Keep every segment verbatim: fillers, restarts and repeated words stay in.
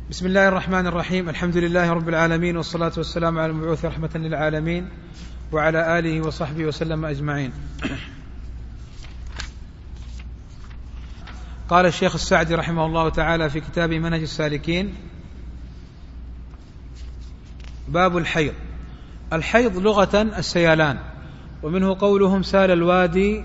بسم الله الرحمن الرحيم. الحمد لله رب العالمين، والصلاة والسلام على المبعوث رحمة للعالمين وعلى آله وصحبه وسلم أجمعين. قال الشيخ السعدي رحمه الله تعالى في كتاب منهج السالكين: باب الحيض. الحيض لغة السيلان، ومنه قولهم سال الوادي،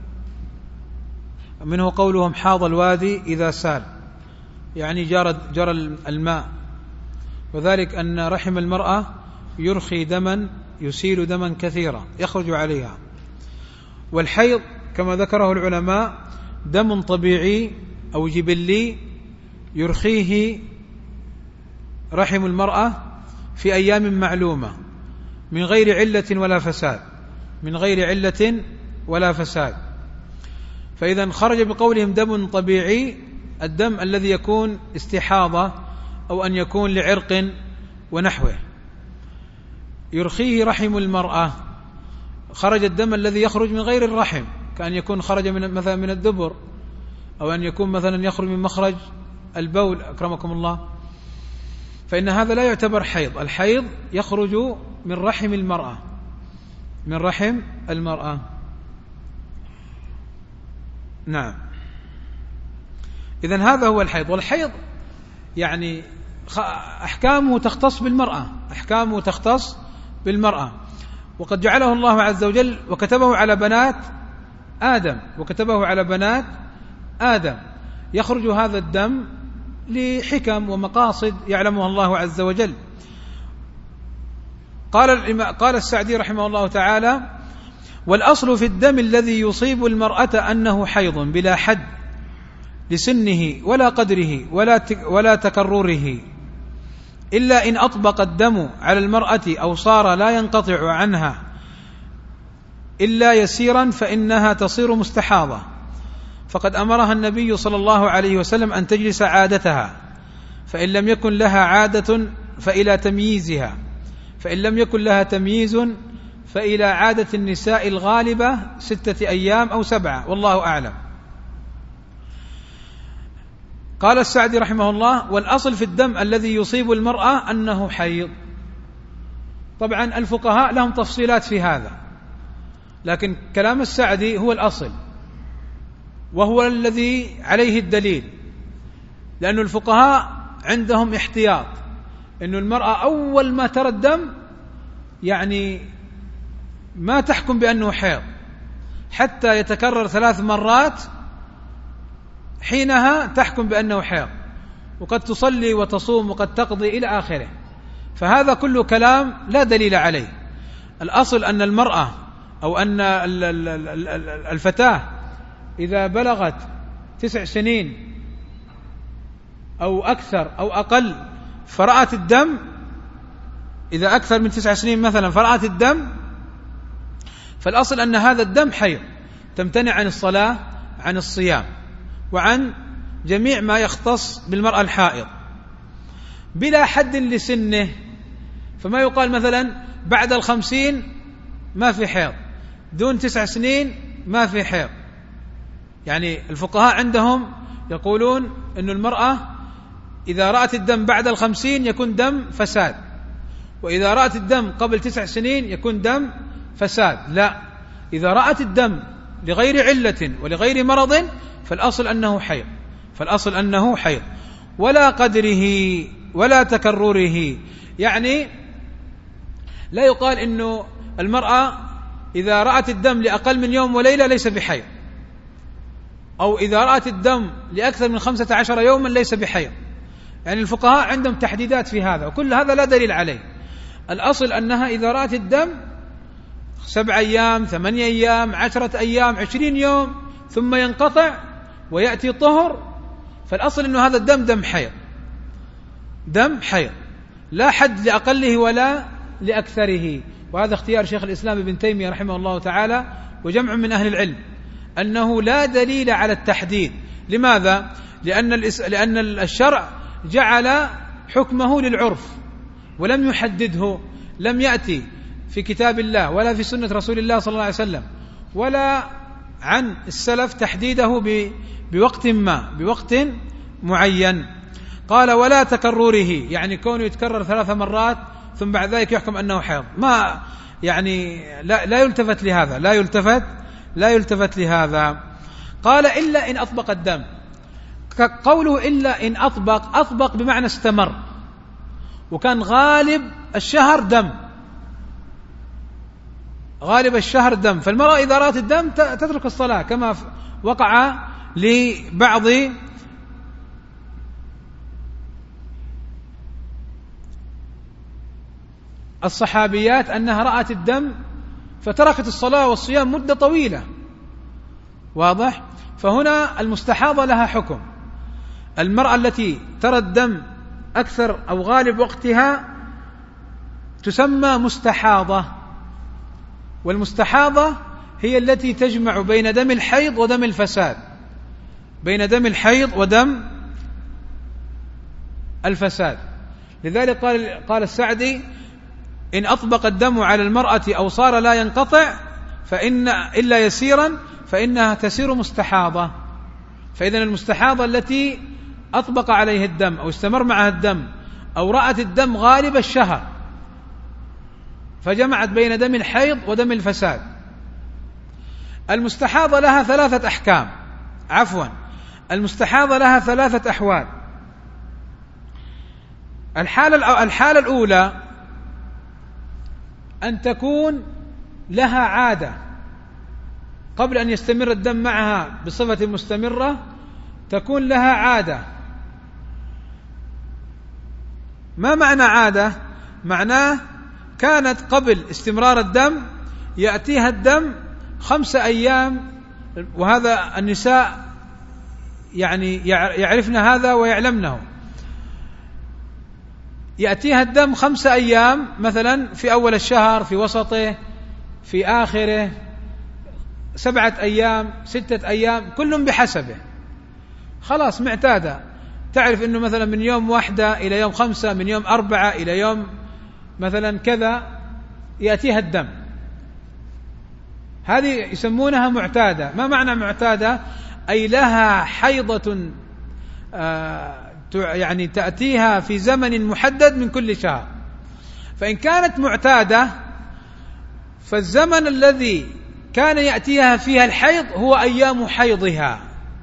منه قولهم حاض الوادي إذا سال، يعني جرى جرى الماء، وذلك أن رحم المرأة يرخي دما يسيل دما كثيرا يخرج عليها. والحيض كما ذكره العلماء دم طبيعي أو جبلي يرخيه رحم المرأة في أيام معلومة من غير علة ولا فساد، من غير علة ولا فساد. فإذا خرج بقولهم دم طبيعي الدم الذي يكون استحاضة أو أن يكون لعرق ونحوه يرخيه رحم المرأة. خرج الدم الذي يخرج من غير الرحم، كأن يكون خرج من مثلا من الدبر، أو أن يكون مثلا يخرج من مخرج البول أكرمكم الله، فإن هذا لا يعتبر حيض. الحيض يخرج من رحم المرأة، من رحم المرأة. نعم. إذن هذا هو الحيض. والحيض يعني أحكامه تختص بالمرأة، أحكامه تختص بالمرأة، وقد جعله الله عز وجل وكتبه على بنات آدم، وكتبه على بنات آدم. يخرج هذا الدم لحكم ومقاصد يعلمها الله عز وجل. قال قال السعدي رحمه الله تعالى: والأصل في الدم الذي يصيب المرأة أنه حيض بلا حد لسنه ولا قدره ولا ولا تكرره، إلا إن أطبق الدم على المرأة أو صار لا ينقطع عنها إلا يسيرا فإنها تصير مستحاضة، فقد أمرها النبي صلى الله عليه وسلم أن تجلس عادتها، فإن لم يكن لها عادة فإلى تمييزها، فإن لم يكن لها تمييز فإلى عادة النساء الغالبة ستة أيام أو سبعة، والله أعلم. قال السعدي رحمه الله: والأصل في الدم الذي يصيب المرأة أنه حيض. طبعا الفقهاء لهم تفصيلات في هذا، لكن كلام السعدي هو الأصل، وهو الذي عليه الدليل، لأن الفقهاء عندهم احتياط أن المرأة أول ما ترى الدم يعني ما تحكم بأنه حيض حتى يتكرر ثلاث مرات، حينها تحكم بأنه حيض، وقد تصلي وتصوم وقد تقضي إلى آخره. فهذا كله كلام لا دليل عليه. الأصل أن المرأة أو أن الفتاة إذا بلغت تسع سنين أو أكثر أو أقل فرأت الدم، إذا أكثر من تسع سنين مثلا فرأت الدم، فالأصل أن هذا الدم حيض، تمتنع عن الصلاة، عن الصيام، وعن جميع ما يختص بالمرأة الحائض بلا حد لسنه. فما يقال مثلا بعد الخمسين ما في حيض، دون تسع سنين ما في حيض. يعني الفقهاء عندهم يقولون أن المرأة إذا رأت الدم بعد الخمسين يكون دم فساد، وإذا رأت الدم قبل تسع سنين يكون دم فساد. لا، إذا رأت الدم لغير علة ولغير مرض فالأصل أنه حيض، فالأصل أنه حيض، ولا قدره ولا تكرره. يعني لا يقال إنه المرأة إذا رأت الدم لأقل من يوم وليلة ليس بحيض، أو إذا رأت الدم لأكثر من خمسة عشر يوما ليس بحيض. يعني الفقهاء عندهم تحديدات في هذا، وكل هذا لا دليل عليه. الأصل أنها إذا رأت الدم سبع أيام، ثمانية أيام، عشرة أيام، عشرين يوم، ثم ينقطع ويأتي طهر، فالأصل أنه هذا الدم دم حيض، دم حيض، لا حد لأقله ولا لأكثره. وهذا اختيار شيخ الإسلام ابن تيمية رحمه الله تعالى وجمع من أهل العلم، أنه لا دليل على التحديد. لماذا؟ لأن, لأن الشرع جعل حكمه للعرف ولم يحدده، لم يأتي في كتاب الله ولا في سنة رسول الله صلى الله عليه وسلم ولا عن السلف تحديده بوقت ما، بوقت معين. قال ولا تكرره، يعني كونه يتكرر ثلاث مرات ثم بعد ذلك يحكم أنه حيض، ما يعني لا, لا يلتفت لهذا، لا يلتفت لا يلتفت لهذا. قال إلا إن أطبق الدم، قوله إلا إن أطبق، أطبق بمعنى استمر، وكان غالب الشهر دم، غالب الشهر دم، فالمرأة إذا رأت الدم تترك الصلاة كما وقع لبعض الصحابيات أنها رأت الدم فتركت الصلاة والصيام مدة طويلة، واضح؟ فهنا المستحاضة لها حكم، المرأة التي ترى الدم أكثر أو غالب وقتها تسمى مستحاضة، والمستحاضة هي التي تجمع بين دم الحيض ودم الفساد، بين دم الحيض ودم الفساد. لذلك قال قال السعدي إن أطبق الدم على المرأة أو صار لا ينقطع فإن إلا يسيرا فإنها تسير مستحاضة. فإذن المستحاضة التي أطبق عليه الدم أو استمر معها الدم أو رأت الدم غالب الشهر فجمعت بين دم الحيض ودم الفساد. المستحاضة لها ثلاثة أحكام، عفوا المستحاضة لها ثلاثة أحوال. الحالة الحالة الأولى أن تكون لها عادة قبل أن يستمر الدم معها بصفة مستمرة، تكون لها عادة. ما معنى عادة؟ معناه كانت قبل استمرار الدم يأتيها الدم خمسة أيام، وهذا النساء يعني يعرفن هذا ويعلمنه، يأتيها الدم خمسة أيام مثلا في أول الشهر، في وسطه، في آخره، سبعة أيام، ستة أيام، كل بحسبه، خلاص معتادة، تعرف أنه مثلا من يوم واحدة إلى يوم خمسة، من يوم أربعة إلى يوم مثلا كذا يأتيها الدم، هذه يسمونها معتادة. ما معنى معتادة؟ أي لها حيضة آه يعني تأتيها في زمن محدد من كل شهر. فإن كانت معتادة فالزمن الذي كان يأتيها فيها الحيض هو أيام حيضها،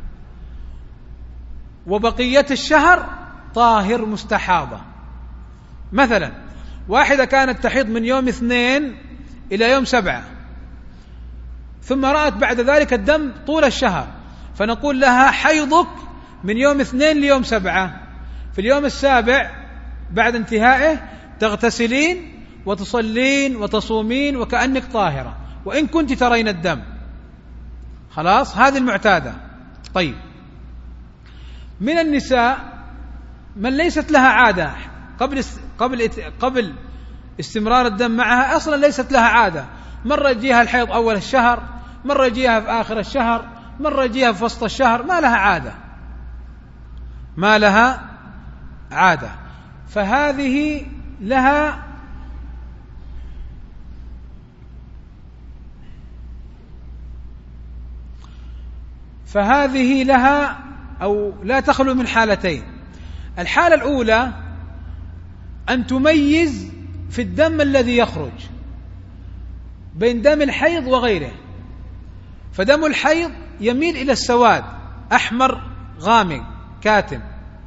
وبقية الشهر طاهر مستحاضة. مثلا واحدة كانت تحيض من يوم اثنين إلى يوم سبعة، ثم رأت بعد ذلك الدم طول الشهر، فنقول لها حيضك من يوم اثنين ليوم سبعة. في اليوم السابع بعد انتهائه تغتسلين وتصلين وتصومين وكأنك طاهرة وإن كنت ترين الدم، خلاص هذه المعتادة. طيب، من النساء من ليست لها عادة قبل قبل قبل استمرار الدم معها، أصلا ليست لها عادة، مرة يجيها الحيض أول الشهر، مرة يجيها في آخر الشهر، مرة يجيها في وسط الشهر، ما لها عادة، ما لها عادة، فهذه لها فهذه لها أو لا تخلو من حالتين. الحالة الأولى أن تميز في الدم الذي يخرج بين دم الحيض وغيره، فدم الحيض يميل إلى السواد، أحمر غامق كاتم،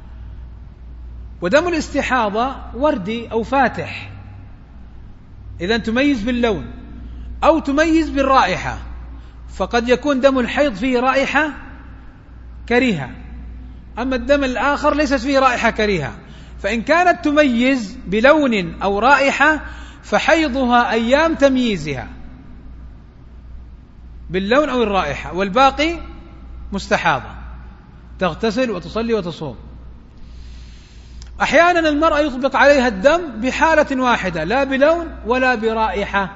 ودم الاستحاضة وردي أو فاتح. إذن تميز باللون أو تميز بالرائحة، فقد يكون دم الحيض فيه رائحة كريهة، أما الدم الآخر ليست فيه رائحة كريهة. فإن كانت تميز بلون أو رائحة فحيضها أيام تمييزها باللون أو الرائحة، والباقي مستحاضة تغتسل وتصلي وتصوم. أحيانا المرأة يطبق عليها الدم بحالة واحدة لا بلون ولا برائحة،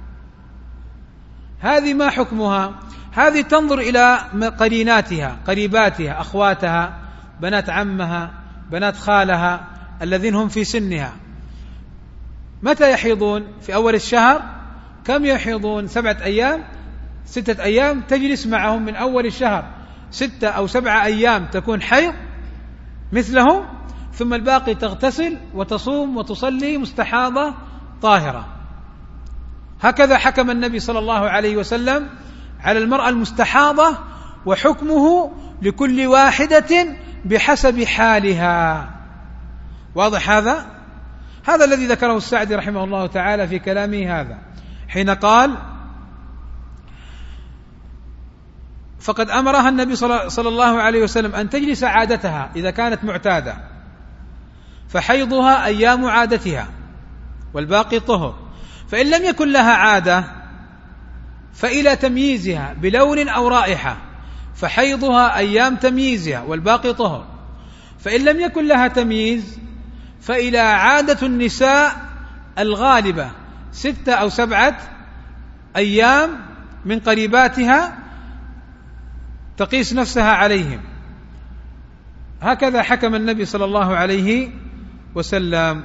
هذه ما حكمها؟ هذه تنظر إلى قريناتها، قريباتها، أخواتها، بنات عمها، بنات خالها الذين هم في سنها. متى يحيضون؟ في أول الشهر. كم يحيضون؟ سبعة أيام، ستة أيام، تجلس معهم من أول الشهر ستة أو سبعة أيام تكون حيض مثلهم، ثم الباقي تغتسل وتصوم وتصلي مستحاضة طاهرة. هكذا حكم النبي صلى الله عليه وسلم على المرأة المستحاضة، وحكمه لكل واحدة بحسب حالها. واضح هذا؟ هذا الذي ذكره السعدي رحمه الله تعالى في كلامه هذا، حين قال: فقد أمرها النبي صلى الله عليه وسلم أن تجلس عادتها إذا كانت معتادة، فحيضها أيام عادتها والباقي طهر، فإن لم يكن لها عادة فإلى تمييزها بلون أو رائحة، فحيضها أيام تمييزها والباقي طهر، فإن لم يكن لها تمييز فإلى عادة النساء الغالبة ستة أو سبعة أيام من قريباتها تقيس نفسها عليهم. هكذا حكم النبي صلى الله عليه وسلم.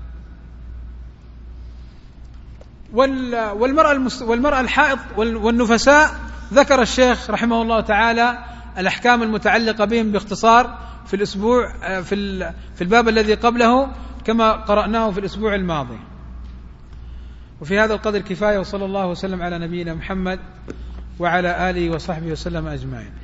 والمرأة والمرأة الحائض والنفساء ذكر الشيخ رحمه الله تعالى الأحكام المتعلقة بهم باختصار في الأسبوع في في الباب الذي قبله كما قرأناه في الأسبوع الماضي. وفي هذا القدر كفاية، وصلى الله وسلم على نبينا محمد وعلى آله وصحبه وسلم أجمعين.